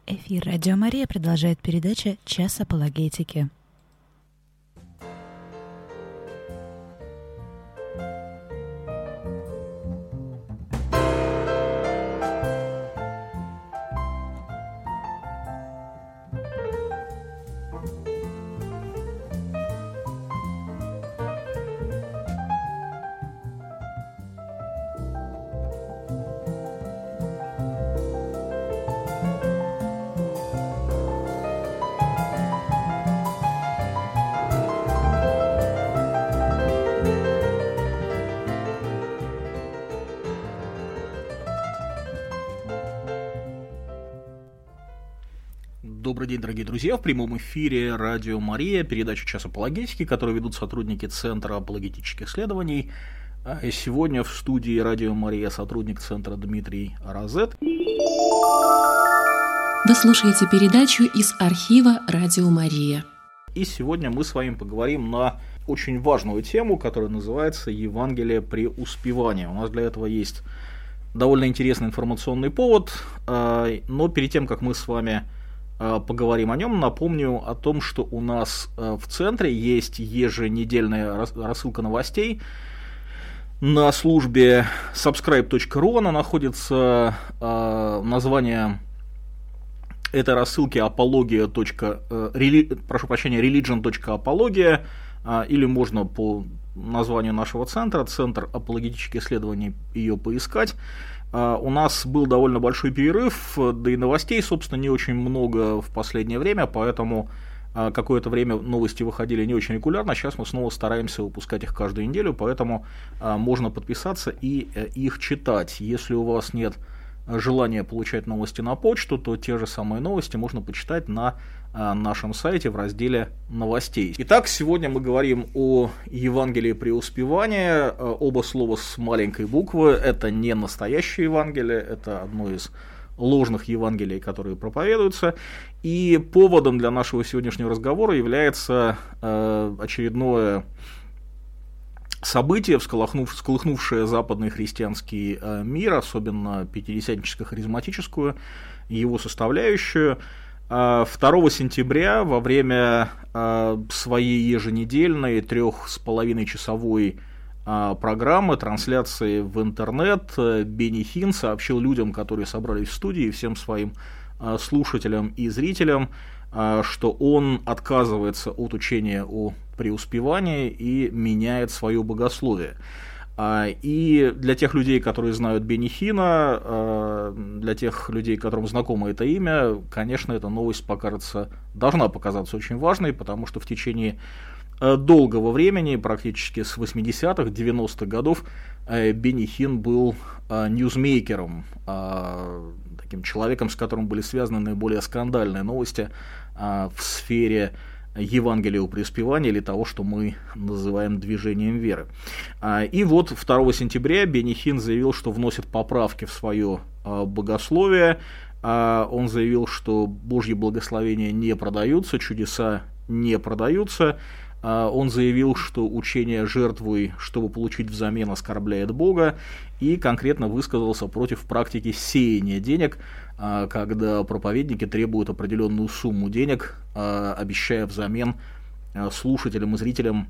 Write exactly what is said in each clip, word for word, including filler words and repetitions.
Эфир Радио Мария продолжает передача «Час апологетики». Добрый день, дорогие друзья! В прямом эфире Радио Мария, передача «Час апологетики», которую ведут сотрудники Центра апологетических исследований. Сегодня в студии Радио Мария сотрудник Центра Дмитрий Розет. Вы слушаете передачу из архива Радио Мария. И сегодня мы с вами поговорим на очень важную тему, которая называется «Евангелие преуспевания». У нас для этого есть довольно интересный информационный повод, но перед тем, как мы с вами поговорим о нем, напомню о том, что у нас в центре есть еженедельная рассылка новостей на службе сабскрайб точка ру. Она находится, название этой рассылки апология. Прошу прощения, religion точка apologia, или можно по названию нашего центра, Центр апологетических исследований, ее поискать. Uh, у нас был довольно большой перерыв, да и новостей, собственно, не очень много в последнее время, поэтому uh, какое-то время новости выходили не очень регулярно. Сейчас мы снова стараемся выпускать их каждую неделю, поэтому uh, можно подписаться и uh, их читать. Если у вас нет желания получать новости на почту, то те же самые новости можно почитать на uh, нашем сайте в разделе новостей. Итак, сегодня мы говорим о Евангелии преуспевания. Uh, оба слова с маленькой буквы. Это не настоящее Евангелие, это одно из ложных Евангелий, которые проповедуются. И поводом для нашего сегодняшнего разговора является uh, очередное событие, всколыхнув, всколыхнувшее западный христианский э, мир, особенно пятидесятническо-харизматическую его составляющую. Э, второго сентября во время э, своей еженедельной трех с половиной часовой э, программы, трансляции в интернет, э, Бенни Хинн сообщил людям, которые собрались в студии, всем своим э, слушателям и зрителям, э, что он отказывается от учения о преуспевание и меняет свое богословие. И для тех людей, которые знают Бенни Хинна, для тех людей, которым знакомо это имя, конечно, эта новость покажется, должна показаться очень важной, потому что в течение долгого времени, практически с восьмидесятых, девяностых годов, Бенни Хинн был ньюзмейкером, таким человеком, с которым были связаны наиболее скандальные новости в сфере Евангелия о преуспевании, или того, что мы называем движением веры. И вот второго сентября Бенни Хинн заявил, что вносит поправки в свое богословие. Он заявил, что Божьи благословения не продаются, чудеса не продаются. Он заявил, что учение жертвой, чтобы получить взамен, оскорбляет Бога, и конкретно высказался против практики сеяния денег, когда проповедники требуют определенную сумму денег, обещая взамен слушателям и зрителям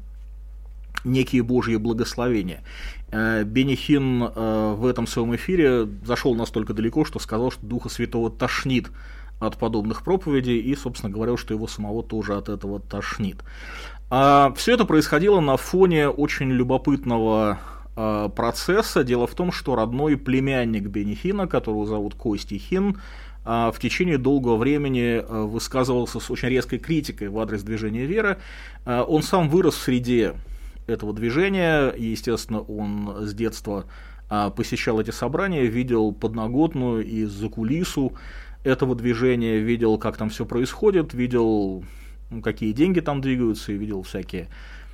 некие Божьи благословения. Бенни Хинн в этом своем эфире зашел настолько далеко, что сказал, что Духа Святого тошнит от подобных проповедей, и, собственно, говорил, что его самого тоже от этого тошнит. Все это происходило на фоне очень любопытного процесса. Дело в том, что родной племянник Бенни Хинна, которого зовут Кости Хинн, в течение долгого времени высказывался с очень резкой критикой в адрес движения веры. Он сам вырос в среде этого движения, и, естественно, он с детства посещал эти собрания, видел подноготную и закулису этого движения, видел, как там все происходит, видел, какие деньги там двигаются, и видел всякие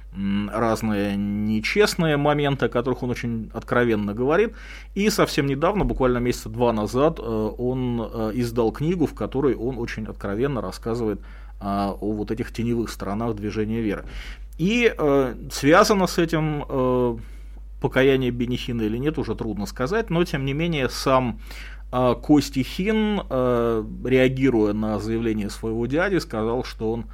разные нечестные моменты, о которых он очень откровенно говорит. И совсем недавно, буквально месяца два назад, он издал книгу, в которой он очень откровенно рассказывает о вот этих теневых сторонах движения веры. И связано с этим покаяние Бенни Хинна или нет, уже трудно сказать, но тем не менее сам Кости Хин, реагируя на заявление своего дяди, сказал, что он,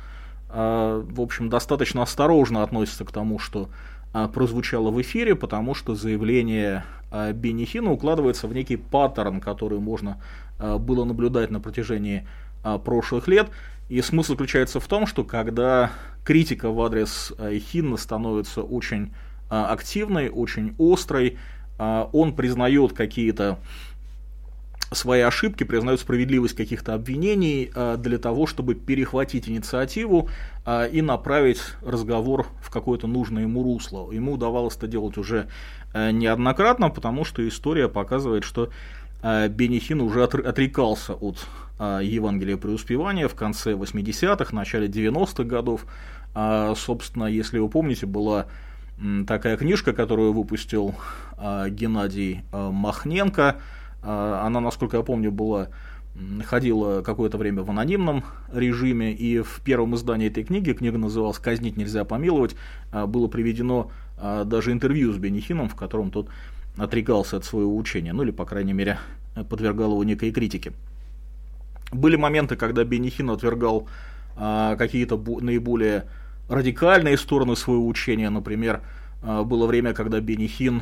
в общем, достаточно осторожно относится к тому, что прозвучало в эфире, потому что заявление Бенни Хинна укладывается в некий паттерн, который можно было наблюдать на протяжении прошлых лет. И смысл заключается в том, что когда критика в адрес Хинна становится очень активной, очень острой, он признает какие-то свои ошибки, признает справедливость каких-то обвинений для того, чтобы перехватить инициативу и направить разговор в какое-то нужное ему русло. Ему удавалось это делать уже неоднократно, потому что история показывает, что Бенни Хинн уже отрекался от Евангелия преуспевания в конце восьмидесятых, начале девяностых годов. Собственно, если вы помните, была такая книжка, которую выпустил Геннадий Махненко. Она, насколько я помню, была, ходила какое-то время в анонимном режиме, и в первом издании этой книги, книга называлась «Казнить нельзя помиловать», было приведено даже интервью с Бенни Хинном, в котором тот отрекался от своего учения, ну или, по крайней мере, подвергал его некой критике. Были моменты, когда Бенни Хинн отвергал какие-то наиболее радикальные стороны своего учения, например, было время, когда Бенни Хинн,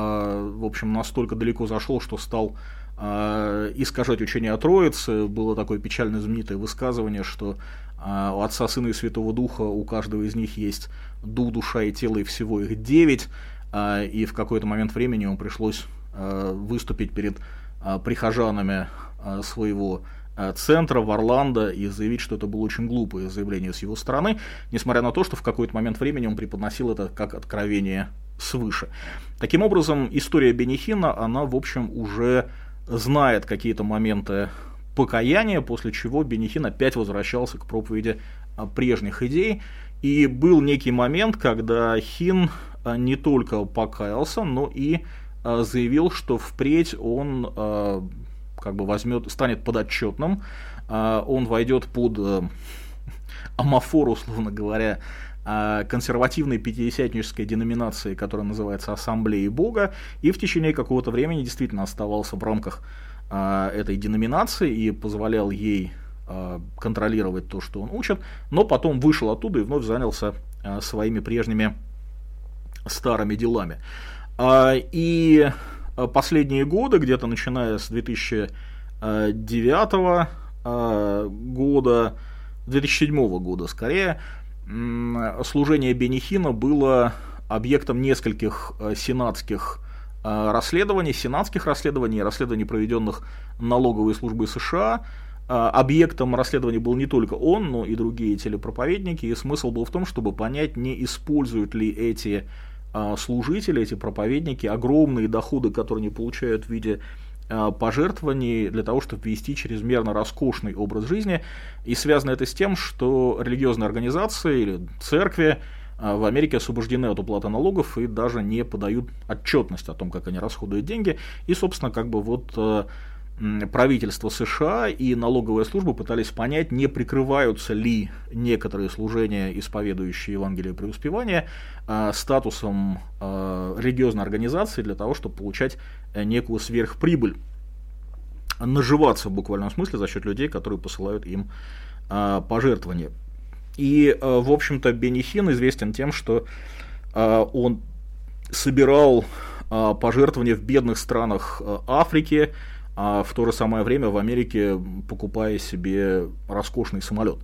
в общем, настолько далеко зашел, что стал искажать учение о Троице. Было такое печально знаменитое высказывание, что у Отца, Сына и Святого Духа у каждого из них есть дух, душа и тело, и всего их девять. И в какой-то момент времени ему пришлось выступить перед прихожанами своего центра в Орландо и заявить, что это было очень глупое заявление с его стороны, несмотря на то, что в какой-то момент времени он преподносил это как откровение свыше. Таким образом, история Бенни Хинна, она, в общем, уже знает какие-то моменты покаяния, после чего Бенни Хинн опять возвращался к проповеди прежних идей, и был некий момент, когда Хинн не только покаялся, но и заявил, что впредь он как бы возьмет, станет подотчетным, он войдет под амофор, условно говоря, консервативной пятидесятнической деноминации, которая называется Ассамблеей Бога, и в течение какого-то времени действительно оставался в рамках этой деноминации и позволял ей контролировать то, что он учит, но потом вышел оттуда и вновь занялся своими прежними старыми делами. И последние годы, где-то начиная с две тысячи девятого года, две тысячи седьмого года скорее, служение Бенни Хинна было объектом нескольких сенатских расследований, сенатских расследований, расследований, проведенных налоговой службой США. Объектом расследования был не только он, но и другие телепроповедники, и смысл был в том, чтобы понять, не используют ли эти служители, эти проповедники, огромные доходы, которые они получают в виде пожертвований для того, чтобы вести чрезмерно роскошный образ жизни. И связано это с тем, что религиозные организации или церкви в Америке освобождены от уплаты налогов и даже не подают отчетность о том, как они расходуют деньги. И, собственно, как бы вот правительство США и налоговая служба пытались понять, не прикрываются ли некоторые служения, исповедующие Евангелие преуспевания, статусом религиозной организации для того, чтобы получать некую сверхприбыль, наживаться в буквальном смысле за счет людей, которые посылают им пожертвования. И, в общем-то, Бенни Хинн известен тем, что он собирал пожертвования в бедных странах Африки, а в то же самое время в Америке покупая себе роскошный самолет.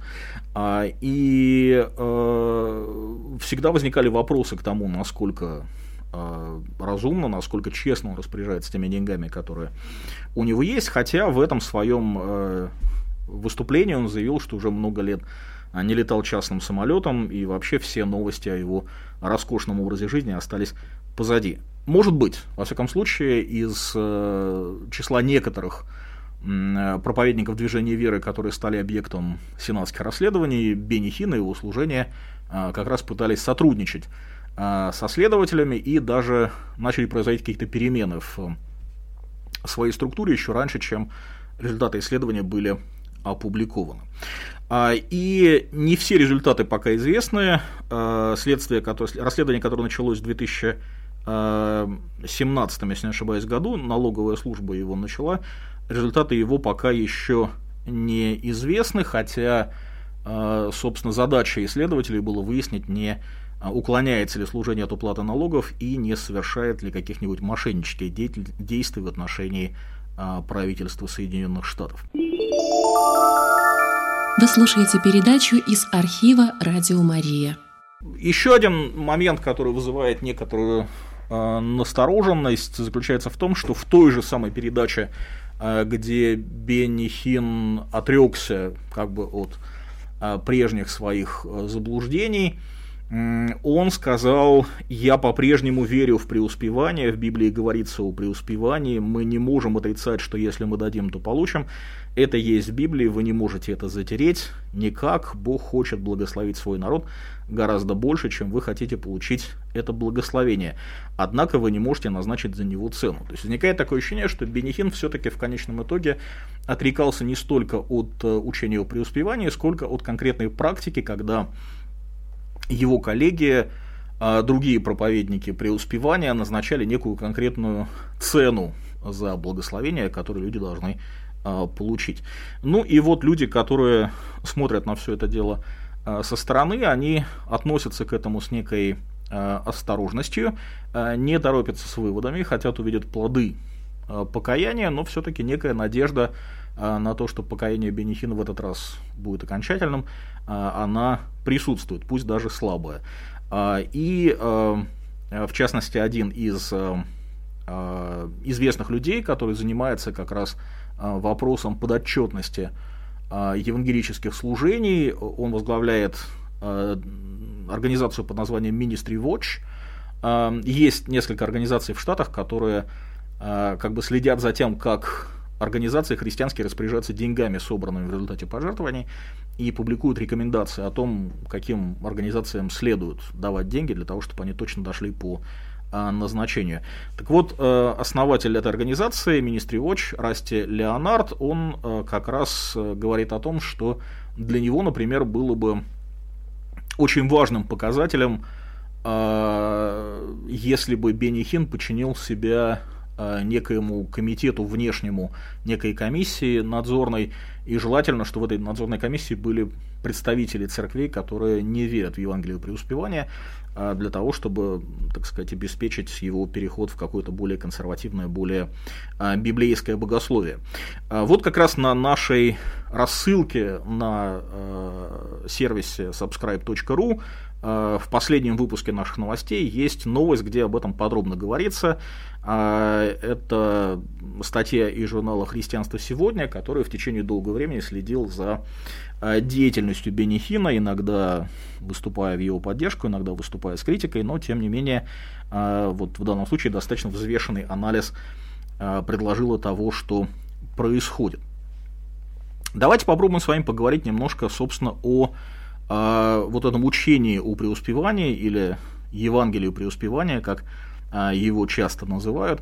И всегда возникали вопросы к тому, насколько разумно, насколько честно он распоряжается теми деньгами, которые у него есть, хотя в этом своем выступлении он заявил, что уже много лет не летал частным самолетом, и вообще все новости о его роскошном образе жизни остались позади. Может быть, во всяком случае, из э, числа некоторых э, проповедников движения веры, которые стали объектом сенатских расследований, Бенни Хинн и его служение э, как раз пытались сотрудничать э, со следователями и даже начали производить какие-то перемены в э, своей структуре еще раньше, чем результаты исследования были опубликованы. А, и не все результаты пока известны. А, следствие, которое, расследование, которое началось в две тысячи семнадцатом, если не ошибаюсь, году, налоговая служба его начала, результаты его пока еще неизвестны, хотя, собственно, задача исследователей было выяснить, не уклоняется ли служение от уплаты налогов и не совершает ли каких-нибудь мошеннических действий в отношении правительства Соединенных Штатов. Вы слушаете передачу из архива «Радио Мария». Еще один момент, который вызывает некоторую э, настороженность, заключается в том, что в той же самой передаче, э, где Бенни Хинн отрекся как бы от э, прежних своих э, заблуждений, э, он сказал: «Я по-прежнему верю в преуспевание, в Библии говорится о преуспевании, мы не можем отрицать, что если мы дадим, то получим. Это есть в Библии, вы не можете это затереть никак. Бог хочет благословить свой народ гораздо больше, чем вы хотите получить это благословение. Однако вы не можете назначить за него цену». То есть возникает такое ощущение, что Бенни Хинн все-таки в конечном итоге отрекался не столько от учения о преуспевании, сколько от конкретной практики, когда его коллеги, другие проповедники преуспевания назначали некую конкретную цену за благословение, которое люди должны получить. Ну и вот люди, которые смотрят на все это дело со стороны, они относятся к этому с некой осторожностью, не торопятся с выводами, хотят увидеть плоды покаяния, но все-таки некая надежда на то, что покаяние Бенни Хинна в этот раз будет окончательным, она присутствует, пусть даже слабая. И в частности, один из известных людей, который занимается как раз вопросом подотчетности евангелических служений, он возглавляет организацию под названием Ministry Watch. Есть несколько организаций в Штатах, которые как бы следят за тем, как организации христианские распоряжаются деньгами, собранными в результате пожертвований, и публикуют рекомендации о том, каким организациям следует давать деньги для того, чтобы они точно дошли по назначению. Так вот, основатель этой организации, Ministry Watch, Расти Леонард, он как раз говорит о том, что для него, например, было бы очень важным показателем, если бы Бенни Хинн подчинил себя некоему комитету внешнему, некой комиссии надзорной, и желательно, что в этой надзорной комиссии были представители церквей, которые не верят в Евангелие преуспевания, для того, чтобы, так сказать, обеспечить его переход в какое-то более консервативное, более библейское богословие. Вот как раз на нашей рассылке на сервисе сабскрайб точка ру в последнем выпуске наших новостей есть новость, где об этом подробно говорится. Это статья из журнала «Христианство сегодня», который в течение долгого времени следил за деятельностью Бенни Хинна, иногда выступая в его поддержку, иногда выступая с критикой, но тем не менее вот в данном случае достаточно взвешенный анализ предложила того, что происходит. Давайте попробуем с вами поговорить немножко, собственно, о вот этом учении о преуспевании или Евангелию преуспевания, как его часто называют.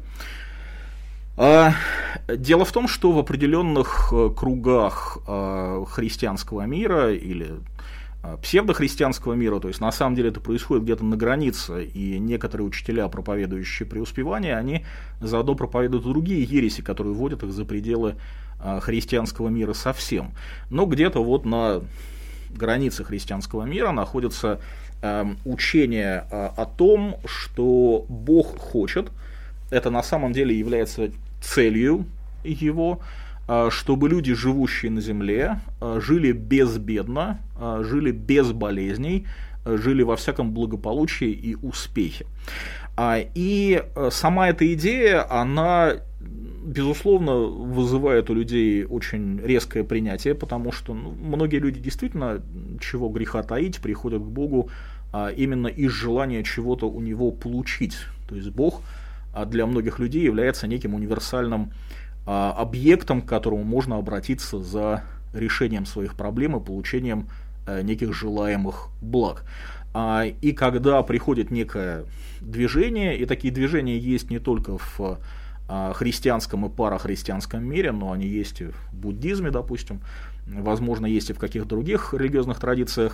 Дело в том, что в определенных кругах христианского мира или псевдохристианского мира, то есть на самом деле это происходит где-то на границе, и некоторые учителя, проповедующие преуспевание, они заодно проповедуют другие ереси, которые вводят их за пределы христианского мира совсем. Но где-то вот на границе христианского мира находится э, учение э, о том, что Бог хочет, это на самом деле является целью его, э, чтобы люди, живущие на земле, э, жили безбедно, э, жили без болезней, э, жили во всяком благополучии и успехе. А, и э, сама эта идея, она, безусловно, вызывает у людей очень резкое принятие, потому что ну, многие люди действительно, чего греха таить, приходят к Богу а, именно из желания чего-то у Него получить. То есть Бог а, для многих людей является неким универсальным а, объектом, к которому можно обратиться за решением своих проблем и получением а, неких желаемых благ. А, и когда приходит некое движение, и такие движения есть не только в христианском и парахристианском мире, но они есть и в буддизме, допустим, возможно, есть и в каких-то других религиозных традициях.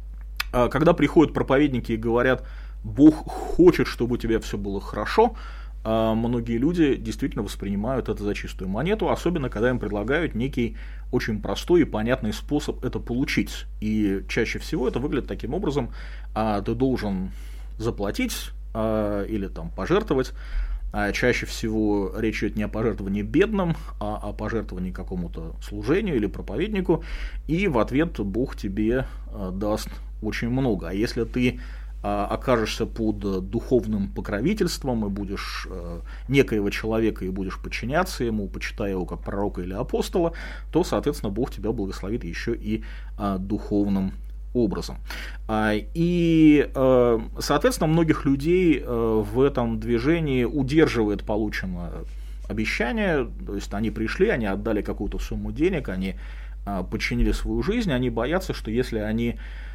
Когда приходят проповедники и говорят: Бог хочет, чтобы у тебя все было хорошо, многие люди действительно воспринимают это за чистую монету, особенно когда им предлагают некий очень простой и понятный способ это получить. И чаще всего это выглядит таким образом: ты должен заплатить или там пожертвовать. Чаще всего речь идет не о пожертвовании бедным, а о пожертвовании какому-то служению или проповеднику, и в ответ Бог тебе даст очень много. А если ты окажешься под духовным покровительством и будешь некоего человека и будешь подчиняться ему, почитая его как пророка или апостола, то, соответственно, Бог тебя благословит еще и духовным образом. И, соответственно, многих людей в этом движении удерживает полученное обещание, то есть они пришли, они отдали какую-то сумму денег, они подчинили свою жизнь, они боятся, что если они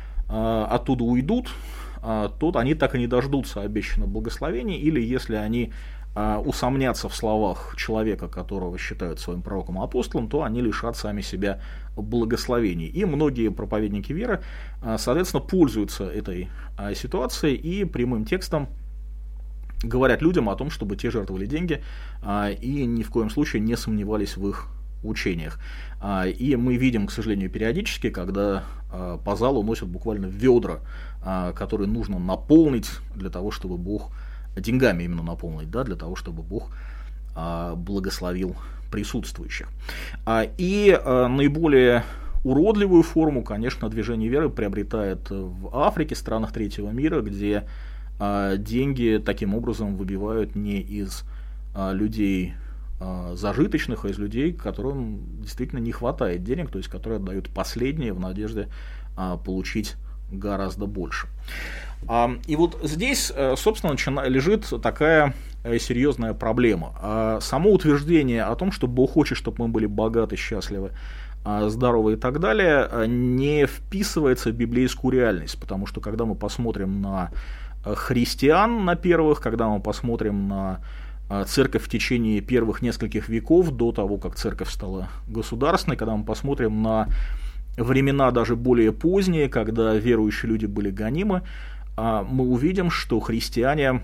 оттуда уйдут, то они так и не дождутся обещанного благословения, или если они усомнятся в словах человека, которого считают своим пророком и апостолом, то они лишат сами себя благословений. И многие проповедники веры, соответственно, пользуются этой ситуацией и прямым текстом говорят людям о том, чтобы те жертвовали деньги и ни в коем случае не сомневались в их учениях. И мы видим, к сожалению, периодически, когда по залу носят буквально ведра, которые нужно наполнить для того, чтобы Бог деньгами именно наполнить, да, для того, чтобы Бог а, благословил присутствующих. А, и а, наиболее уродливую форму, конечно, движение веры приобретает в Африке, странах третьего мира, где а, деньги таким образом выбивают не из а, людей а, зажиточных, а из людей, которым действительно не хватает денег, то есть которые отдают последнее в надежде а, получить гораздо больше. И вот здесь, собственно, лежит такая серьезная проблема. Само утверждение о том, что Бог хочет, чтобы мы были богаты, счастливы, здоровы и так далее, не вписывается в библейскую реальность, потому что когда мы посмотрим на христиан, на первых, когда мы посмотрим на церковь в течение первых нескольких веков, до того, как церковь стала государственной, когда мы посмотрим на времена даже более поздние, когда верующие люди были гонимы, мы увидим, что христиане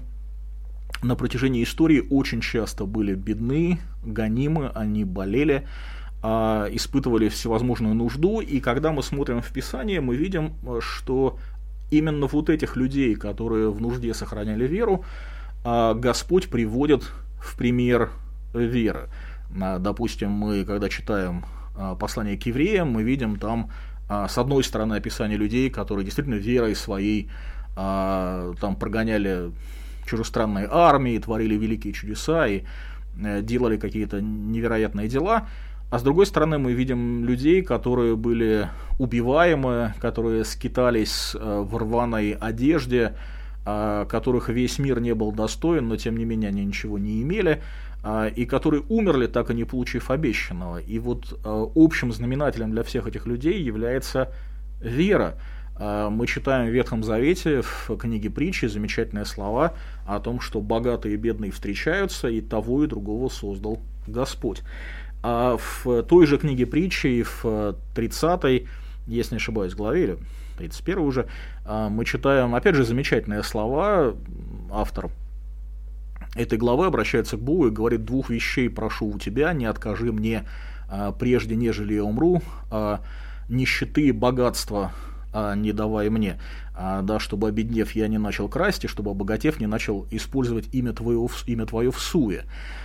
на протяжении истории очень часто были бедны, гонимы, они болели, испытывали всевозможную нужду, и когда мы смотрим в Писание, мы видим, что именно вот этих людей, которые в нужде сохраняли веру, Господь приводит в пример веры. Допустим, мы, когда читаем послание к евреям, мы видим там, с одной стороны, описание людей, которые действительно верой своей там прогоняли чужестранные армии, творили великие чудеса и делали какие-то невероятные дела, а с другой стороны мы видим людей, которые были убиваемы, которые скитались в рваной одежде, которых весь мир не был достоин, но тем не менее они ничего не имели, и которые умерли, так и не получив обещанного. И вот общим знаменателем для всех этих людей является вера. Мы читаем в Ветхом Завете, в книге Притчи, замечательные слова о том, что богатые и бедные встречаются, и того и другого создал Господь. А в той же книге Притчи, в тридцатой, если не ошибаюсь, главе, или тридцать первой уже, мы читаем, опять же, замечательные слова. Автор этой главы обращается к Богу и говорит: «Двух вещей прошу у тебя, не откажи мне прежде, нежели я умру, нищеты и богатства не давай мне, да, чтобы, обеднев, я не начал красть, и чтобы, обогатев, не начал использовать имя твое, имя твое в суе».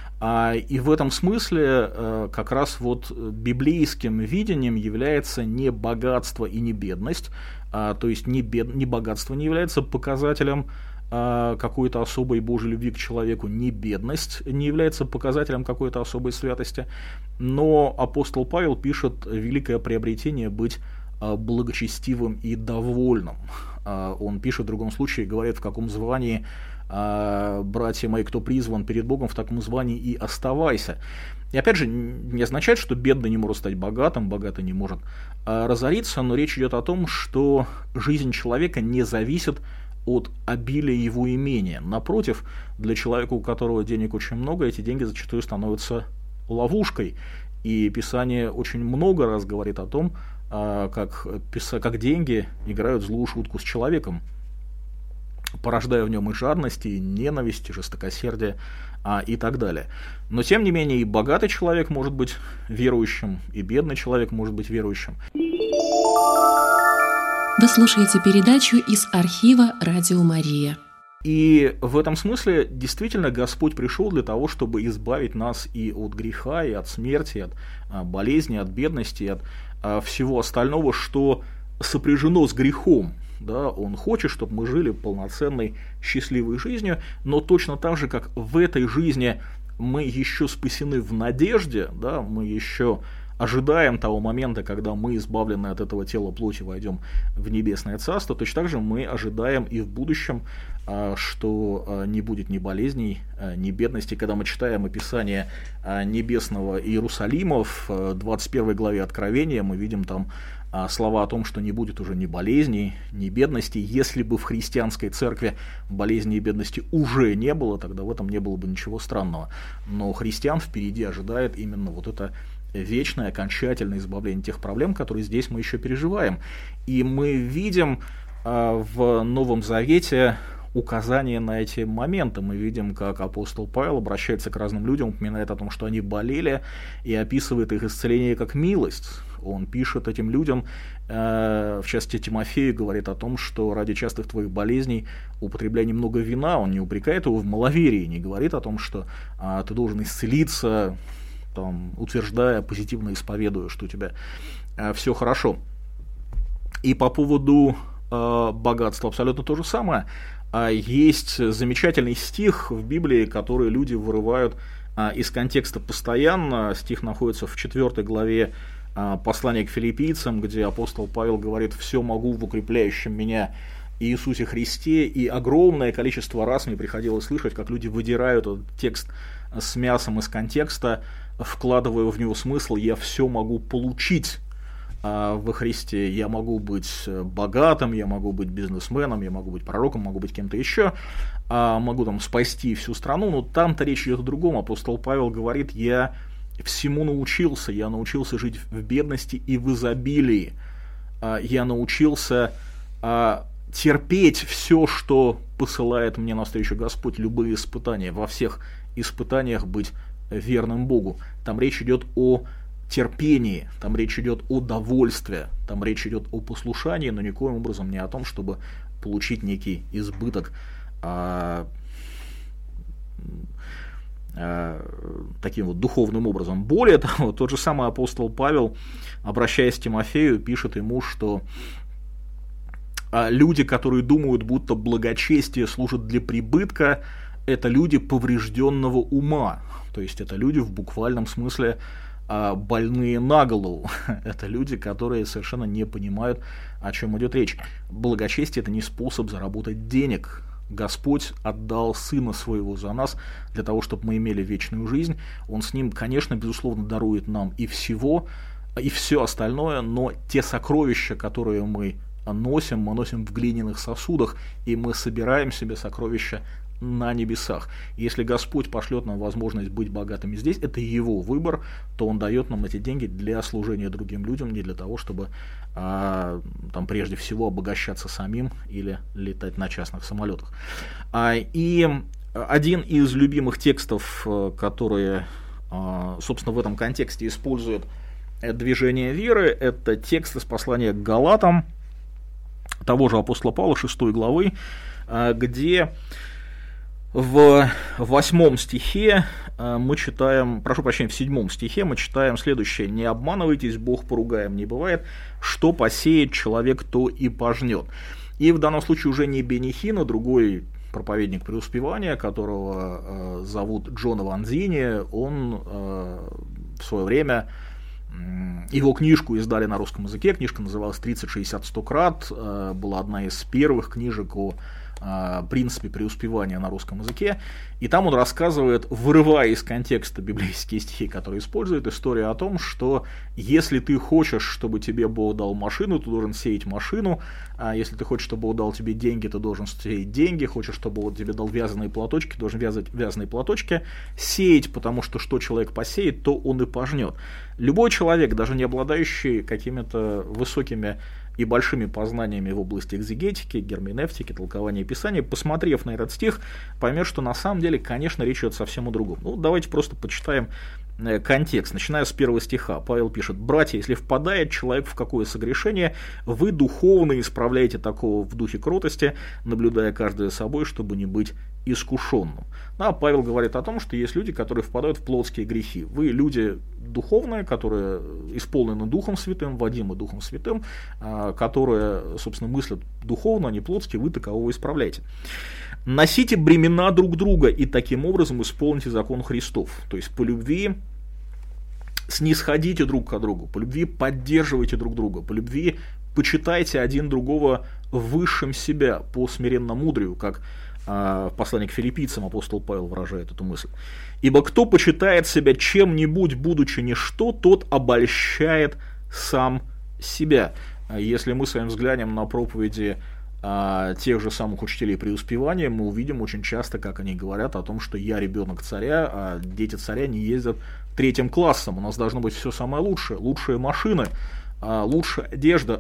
И в этом смысле как раз вот библейским видением является не богатство и не бедность, то есть не, бед... не богатство не является показателем какой-то особой Божьей любви к человеку, не бедность не является показателем какой-то особой святости, но апостол Павел пишет: великое приобретение быть благочестивым и довольным. Он пишет в другом случае, говорит, в каком звании, братья мои, кто призван перед Богом, в таком звании и оставайся. И опять же, не означает, что бедный не может стать богатым, богатый не может разориться, но речь идет о том, что жизнь человека не зависит от обилия его имения. Напротив, для человека, у которого денег очень много, эти деньги зачастую становятся ловушкой. И Писание очень много раз говорит о том, как, как деньги играют злую шутку с человеком. порождая в нем и жадность, и ненависть, и жестокосердие, а, и так далее. Но, тем не менее, и богатый человек может быть верующим, и бедный человек может быть верующим. Вы слушаете передачу из архива «Радио Мария». И в этом смысле действительно Господь пришел для того, чтобы избавить нас и от греха, и от смерти, и от а, болезни, от бедности, и от а, всего остального, что сопряжено с грехом. Да, он хочет, чтобы мы жили полноценной, счастливой жизнью, но точно так же, как в этой жизни мы еще спасены в надежде, да, мы еще ожидаем того момента, когда мы, избавленные от этого тела плоти, войдем в небесное царство, точно так же мы ожидаем и в будущем, что не будет ни болезней, ни бедности. Когда мы читаем описание небесного Иерусалима в двадцать первой главе Откровения, мы видим там слова о том, что не будет уже ни болезней, ни бедности. Если бы в христианской церкви болезни и бедности уже не было, тогда в этом не было бы ничего странного. Но христиан впереди ожидает именно вот это вечное, окончательное избавление тех проблем, которые здесь мы еще переживаем. И мы видим э, в Новом Завете указания на эти моменты. Мы видим, как апостол Павел обращается к разным людям, упоминает о том, что они болели, и описывает их исцеление как милость. Он пишет этим людям, э, в частности Тимофею, говорит о том, что ради частых твоих болезней употребляй немного вина. Он не упрекает его в маловерии, не говорит о том, что э, ты должен исцелиться, там, утверждая, позитивно исповедуя, что у тебя э, все хорошо. И по поводу э, богатства абсолютно то же самое. А есть замечательный стих в Библии, который люди вырывают э, из контекста постоянно. Стих находится в четвёртой главе э, послания к филиппийцам, где апостол Павел говорит: «Все могу в укрепляющем меня Иисусе Христе». И огромное количество раз мне приходилось слышать, как люди выдирают этот текст с мясом из контекста, вкладывая в него смысл: я все могу получить а, во Христе, я могу быть богатым, я могу быть бизнесменом, я могу быть пророком, могу быть кем-то еще, а, могу там спасти всю страну. Но там-то речь идет о другом. Апостол Павел говорит: я всему научился, я научился жить в бедности и в изобилии, а, я научился а, терпеть все, что посылает мне навстречу Господь, любые испытания, во всех испытаниях быть верным Богу. Там речь идет о терпении, там речь идет о довольстве, там речь идет о послушании, но никоим образом не о том, чтобы получить некий избыток а, а, таким вот духовным образом. Более того, тот же самый апостол Павел, обращаясь к Тимофею, пишет ему, что а, люди, которые думают, будто благочестие служит для прибытка, это люди поврежденного ума, то есть это люди в буквальном смысле а, больные на голову, это люди, которые совершенно не понимают, о чем идет речь. Благочестие — это не способ заработать денег. Господь отдал Сына Своего за нас для того, чтобы мы имели вечную жизнь. Он с Ним, конечно, безусловно, дарует нам и всего, и все остальное, но те сокровища, которые мы носим, мы носим в глиняных сосудах, и мы собираем себе сокровища на небесах. Если Господь пошлет нам возможность быть богатыми здесь, это Его выбор, то Он дает нам эти деньги для служения другим людям, не для того, чтобы а, там прежде всего обогащаться самим или летать на частных самолетах. А, и один из любимых текстов, которые, а, собственно, в этом контексте использует движение веры, это текст из послания к Галатам, того же апостола Павла, шестой главы, а, где в восьмом стихе мы читаем, прошу прощения, в седьмом стихе мы читаем следующее: «Не обманывайтесь, Бог поругаем не бывает, что посеет человек, то и пожнет». И в данном случае уже не Бенни Хин, а другой проповедник преуспевания, которого э, зовут Джон Ванзини, он э, в свое время, э, его книжку издали на русском языке, книжка называлась «тридцать, шестьдесят, сто крат», э, была одна из первых книжек о принципе преуспевания на русском языке, и там он рассказывает, вырывая из контекста библейские стихи, которые использует, историю о том, что если ты хочешь, чтобы тебе Бог дал машину, ты должен сеять машину, а если ты хочешь, чтобы Бог дал тебе деньги, ты должен сеять деньги, хочешь, чтобы Бог тебе дал вязаные платочки, ты должен вязать вязаные платочки, сеять, потому что что человек посеет, то он и пожнет. Любой человек, даже не обладающий какими-то высокими и большими познаниями в области экзегетики, герменевтики, толкования Писания, посмотрев на этот стих, поймет, что на самом деле, конечно, речь идет совсем о другом. Ну, давайте просто почитаем контекст. Начиная с первого стиха, Павел пишет: «Братья, если впадает человек в какое согрешение, вы духовно исправляете такого в духе кротости, наблюдая каждое за собой, чтобы не быть искушенным». А Павел говорит о том, что есть люди, которые впадают в плотские грехи. Вы люди духовные, которые исполнены Духом Святым, водимы Духом Святым, которые, собственно, мыслят духовно, а не плотски, вы такового исправляете. «Носите бремена друг друга и таким образом исполните закон Христов». То есть по любви снисходите друг к другу, по любви поддерживайте друг друга, по любви почитайте один другого высшим себя, по смиренно-мудрию, как в послании к филиппийцам апостол Павел выражает эту мысль. «Ибо кто почитает себя чем-нибудь, будучи ничто, тот обольщает сам себя». Если мы с вами взглянем на проповеди тех же самых учителей преуспевания, мы увидим очень часто, как они говорят о том, что я ребенок царя, а дети царя не ездят третьим классом. У нас должно быть все самое лучшее. Лучшие машины, лучшая одежда,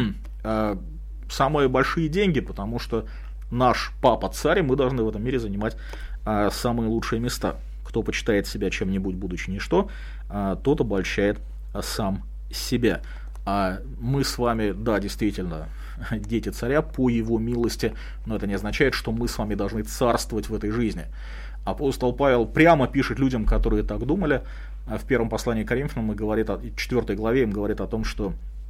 самые большие деньги, потому что наш папа царь, и мы должны в этом мире занимать самые лучшие места. Кто почитает себя чем-нибудь, будучи ничто, тот обольщает сам себя. А мы с вами, да, действительно, дети царя по его милости, но это не означает, что мы с вами должны царствовать в этой жизни. Апостол Павел прямо пишет людям, которые так думали, в первом послании к Коринфянам, и говорит, в четвёртой главе им говорит о том, что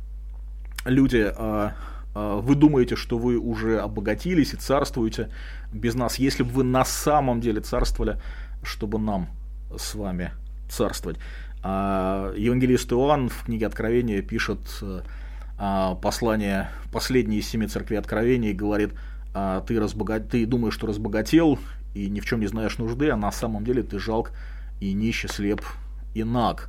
люди, вы думаете, что вы уже обогатились и царствуете без нас, если бы вы на самом деле царствовали, чтобы нам с вами царствовать. Евангелист Иоанн в книге Откровения пишет послание последней из семи церквей Откровения и говорит: ты, разбогат... ты думаешь, что разбогател и ни в чем не знаешь нужды, а на самом деле ты жалк и нищ, слеп и наг.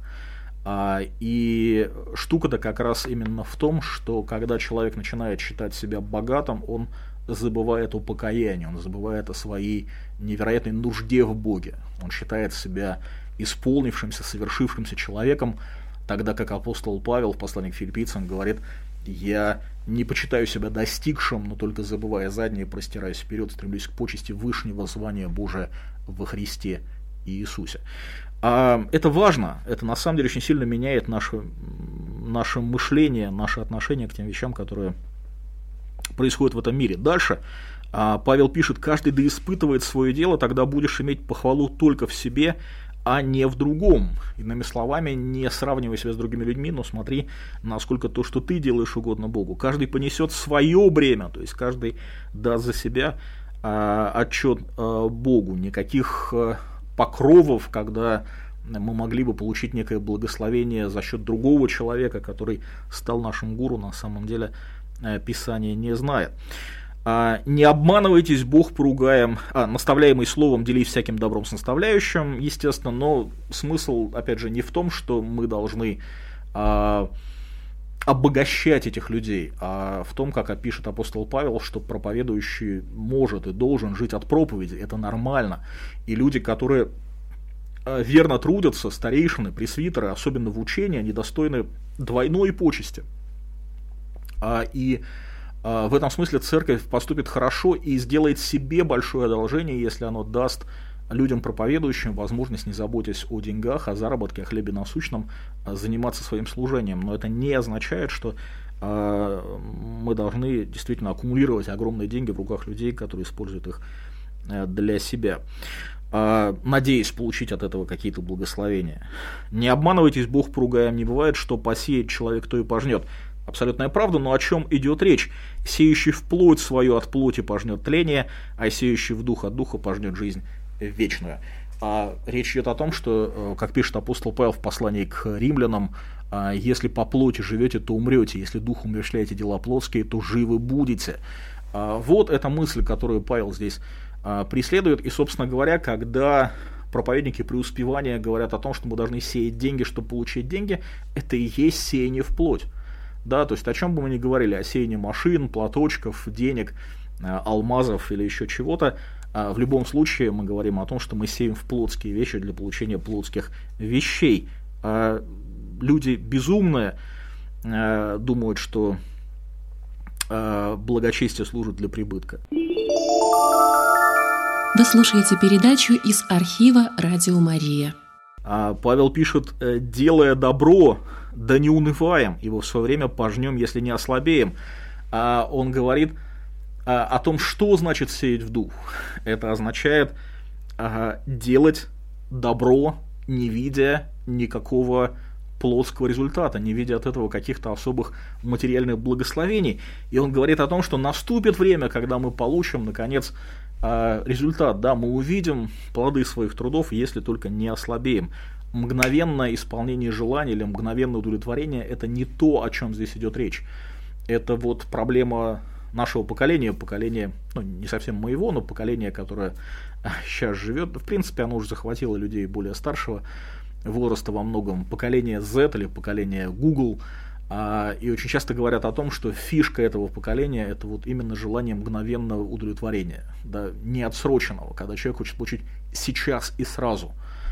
И штука-то как раз именно в том, что когда человек начинает считать себя богатым, он забывает о покаянии, он забывает о своей невероятной нужде в Боге. Он считает себя исполнившимся, совершившимся человеком, тогда как апостол Павел в послании к филиппийцам говорит: я не почитаю себя достигшим, но только забывая заднее, простираюсь вперед, стремлюсь к почести вышнего звания Божия во Христе Иисусе. А это важно, это на самом деле очень сильно меняет наше, наше мышление, наше отношение к тем вещам, которые происходят в этом мире. Дальше Павел пишет: каждый да испытывает свое дело, тогда будешь иметь похвалу только в себе, а не в другом. Иными словами, не сравнивай себя с другими людьми, но смотри, насколько то, что ты делаешь, угодно Богу. Каждый понесет свое бремя, то есть каждый даст за себя э, отчет э, Богу. Никаких э, покровов, когда мы могли бы получить некое благословение за счет другого человека, который стал нашим гуру, на самом деле э, Писание не знает. Не обманывайтесь, Бог поругаем, а, наставляемый словом, делись всяким добром с наставляющим, естественно, но смысл, опять же, не в том, что мы должны а, обогащать этих людей, а в том, как опишет апостол Павел, что проповедующий может и должен жить от проповеди, это нормально. И люди, которые верно трудятся, старейшины, пресвитеры, особенно в учении, они достойны двойной почести. А, и в этом смысле церковь поступит хорошо и сделает себе большое одолжение, если оно даст людям, проповедующим, возможность, не заботясь о деньгах, о заработке, о хлебе насущном, заниматься своим служением. Но это не означает, что мы должны действительно аккумулировать огромные деньги в руках людей, которые используют их для себя, надеясь получить от этого какие-то благословения. Не обманывайтесь, Бог поругаем, не бывает, что посеет человек, то и пожнет. Абсолютная правда, но о чем идет речь? Сеющий в плоть свою от плоти пожнет тление, а сеющий в дух от духа пожнет жизнь вечную. А речь идет о том, что, как пишет апостол Павел в послании к римлянам, если по плоти живете, то умрете, если духом умерщвляете дела плотские, то живы будете. Вот эта мысль, которую Павел здесь преследует, и, собственно говоря, когда проповедники преуспевания говорят о том, что мы должны сеять деньги, чтобы получить деньги, это и есть сеяние в плоть. Да, то есть о чем бы мы ни говорили, о сеянии машин, платочков, денег, алмазов или еще чего-то, в любом случае мы говорим о том, что мы сеем в плотские вещи для получения плотских вещей. люди безумные, э, думают, что э, благочестие служит для прибытка. Вы слушаете передачу из архива «Радио Мария». А Павел пишет: «Делая добро, да не унываем, ибо в свое время пожнем, если не ослабеем». А он говорит а, о том, что значит сеять в дух. Это означает а, делать добро, не видя никакого плоского результата, не видя от этого каких-то особых материальных благословений. И он говорит о том, что наступит время, когда мы получим, наконец, результат, да, мы увидим плоды своих трудов, если только не ослабеем. Мгновенное исполнение желаний или мгновенное удовлетворение – это не то, о чем здесь идет речь. Это вот проблема нашего поколения, поколения, ну, не совсем моего, но поколения, которое сейчас живет. В принципе, оно уже захватило людей более старшего возраста во многом. Поколение Z или поколение Google. И очень часто говорят о том, что фишка этого поколения – это вот именно желание мгновенного удовлетворения, да, не отсроченного, когда человек хочет получить сейчас и сразу,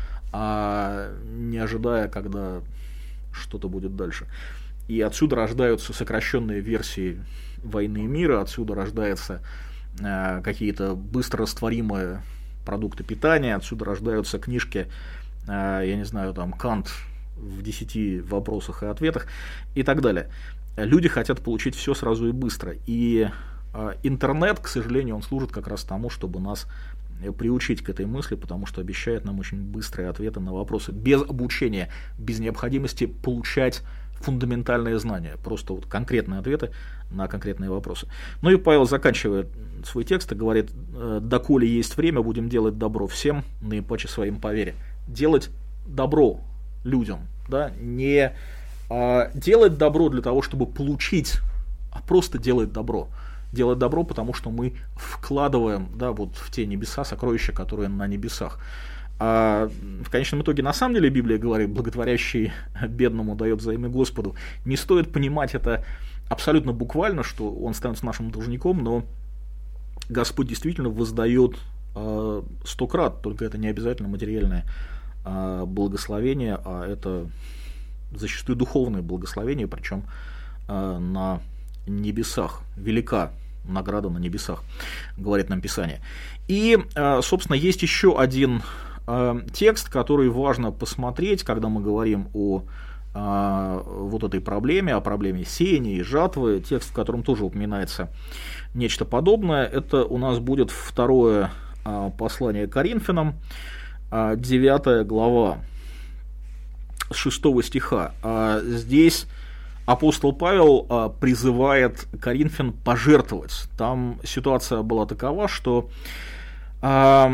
а не ожидая, когда что-то будет дальше. И отсюда рождаются сокращенные версии «Войны и мира», отсюда рождаются э, какие-то быстрорастворимые продукты питания, отсюда рождаются книжки, э, я не знаю, там, Кант в десяти вопросах и ответах и так далее. Люди хотят получить все сразу и быстро. И э, интернет, к сожалению, он служит как раз тому, чтобы нас приучить к этой мысли, потому что обещает нам очень быстрые ответы на вопросы. Без обучения, без необходимости получать фундаментальные знания. Просто вот конкретные ответы на конкретные вопросы. Ну и Павел заканчивает свой текст и говорит: «Доколе есть время, будем делать добро всем, наипаче своим по вере». Делать добро людям, да, не а, делать добро для того, чтобы получить, а просто делать добро. Делать добро, потому что мы вкладываем, да, вот в те небеса сокровища, которые на небесах. А в конечном итоге, на самом деле, Библия говорит: благотворящий бедному дает взаймы Господу. Не стоит понимать это абсолютно буквально, что он становится нашим должником, но Господь действительно воздает э, сто крат, только это не обязательно материальное э, благословение, а это зачастую духовное благословение, причем э, на небесах. Велика награда на небесах, говорит нам Писание. И, э, собственно, есть еще один текст, который важно посмотреть, когда мы говорим о а, вот этой проблеме, о проблеме сеяния и жатвы. Текст, в котором тоже упоминается нечто подобное. Это у нас будет второе а, послание к Коринфянам, а, девятая глава, с шестого стиха. А, здесь апостол Павел а, призывает Коринфян пожертвовать. Там ситуация была такова, что а,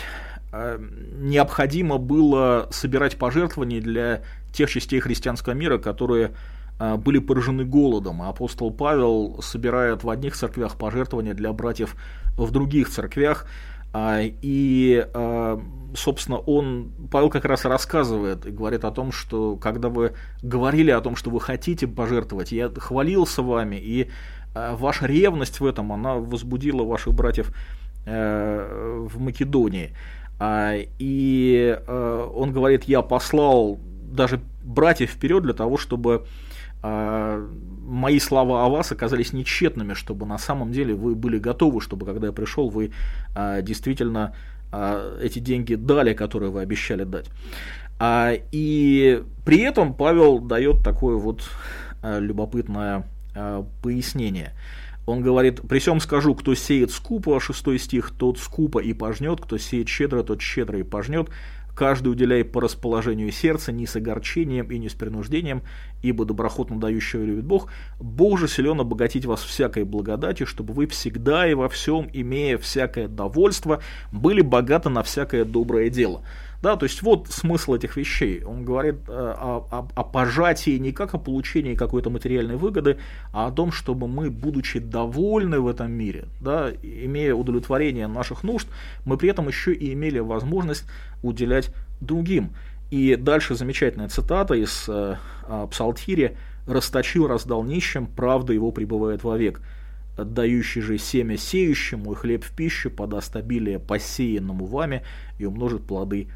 необходимо было собирать пожертвования для тех частей христианского мира, которые а, были поражены голодом. А апостол Павел собирает в одних церквях пожертвования для братьев в других церквях. А, и, а, собственно, он, Павел как раз рассказывает и говорит о том, что когда вы говорили о том, что вы хотите пожертвовать, я хвалился вами, и а, ваша ревность в этом, она возбудила ваших братьев а, в Македонии. И он говорит: я послал даже братьев вперед для того, чтобы мои слова о вас оказались нечетными, чтобы на самом деле вы были готовы, чтобы когда я пришел, вы действительно эти деньги дали, которые вы обещали дать. И при этом Павел дает такое вот любопытное пояснение. Он говорит: «При сем скажу, кто сеет скупо», шестой стих, «тот скупо и пожнет, кто сеет щедро, тот щедро и пожнет. Каждый уделяй по расположению сердца, не с огорчением и не с принуждением, ибо доброхотно дающего любит Бог. Бог же силен обогатить вас всякой благодатью, чтобы вы всегда и во всем, имея всякое довольство, были богаты на всякое доброе дело». Да, то есть вот смысл этих вещей. Он говорит о, о, о пожатии не как о получении какой-то материальной выгоды, а о том, чтобы мы, будучи довольны в этом мире, да, имея удовлетворение наших нужд, мы при этом еще и имели возможность уделять другим. И дальше замечательная цитата из э, Псалтиря: «Расточил, раздал нищим, правда его пребывает вовек. Отдающий же семя сеющему и хлеб в пищу подаст обилие посеянному вами и умножит плоды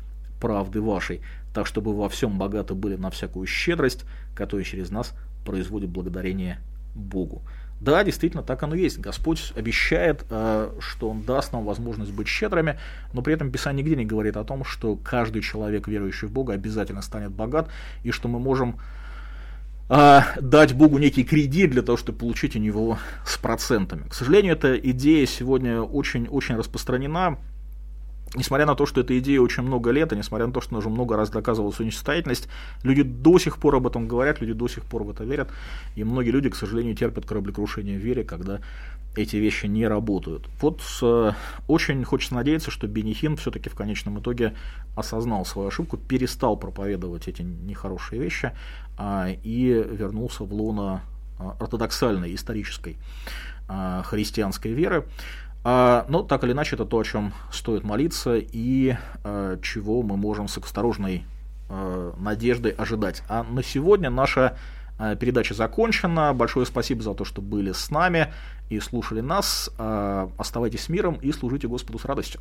правды вашей, так чтобы во всем богаты были на всякую щедрость, которая через нас производит благодарение Богу. Да, действительно, так оно и есть. Господь обещает, что Он даст нам возможность быть щедрыми, но при этом Писание нигде не говорит о том, что каждый человек, верующий в Бога, обязательно станет богат, и что мы можем дать Богу некий кредит для того, чтобы получить у Него с процентами. К сожалению, эта идея сегодня очень-очень распространена. Несмотря на то, что эта идея очень много лет, и несмотря на то, что она уже много раз доказывала свою несостоятельность, люди до сих пор об этом говорят, люди до сих пор в это верят, и многие люди, к сожалению, терпят кораблекрушение в вере, когда эти вещи не работают. Вот э, очень хочется надеяться, что Бенни Хинн все-таки в конечном итоге осознал свою ошибку, перестал проповедовать эти нехорошие вещи э, и вернулся в лоно э, ортодоксальной, исторической э, христианской веры. Но так или иначе, это то, о чем стоит молиться и э, чего мы можем с осторожной э, надеждой ожидать. А на сегодня наша э, передача закончена. Большое спасибо за то, что были с нами и слушали нас. Э, оставайтесь с миром и служите Господу с радостью.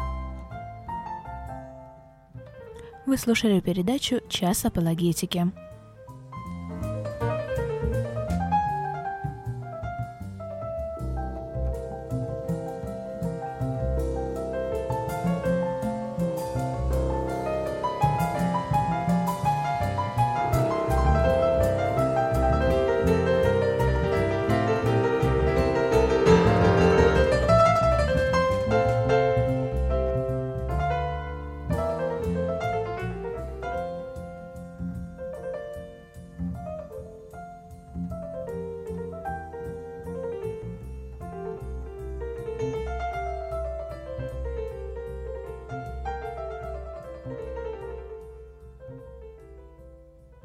Вы слушали передачу «Час апологетики».